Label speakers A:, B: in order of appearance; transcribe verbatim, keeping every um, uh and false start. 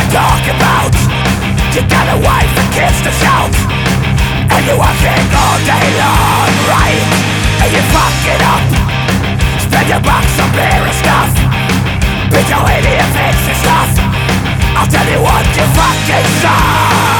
A: talk about. You got a wife and kids to shout, and you're working all day long, right? And you fuck it up. Spend your bucks on beer and stuff. Beat your idiot fix and stuff. I'll tell you what you fucking suck.